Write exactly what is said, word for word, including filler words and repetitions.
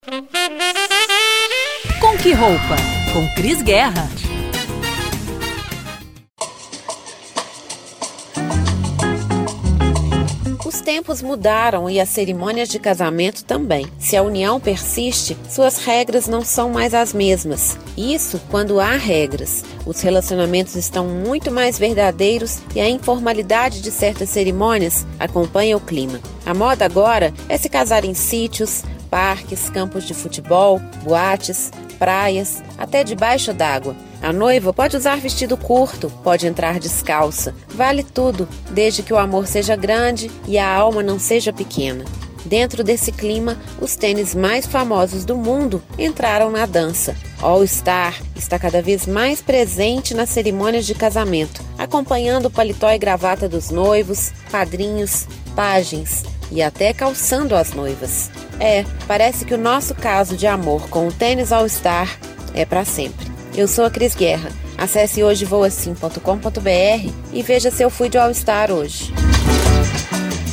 Com que roupa? Com Cris Guerra. Os tempos mudaram e as cerimônias de casamento também. Se a união persiste, suas regras não são mais as mesmas. Isso quando há regras. Os relacionamentos estão muito mais verdadeiros e a informalidade de certas cerimônias acompanha o clima. A moda agora é se casar em sítios, parques, campos de futebol, boates, praias, até debaixo d'água. A noiva pode usar vestido curto, pode entrar descalça. Vale tudo, desde que o amor seja grande e a alma não seja pequena. Dentro desse clima, os tênis mais famosos do mundo entraram na dança. All Star está cada vez mais presente nas cerimônias de casamento, acompanhando o paletó e gravata dos noivos, padrinhos, pajens e até calçando as noivas. É, parece que o nosso caso de amor com o tênis All Star é para sempre. Eu sou a Cris Guerra. Acesse hoje voa sim ponto com ponto br e veja se eu fui de All Star hoje.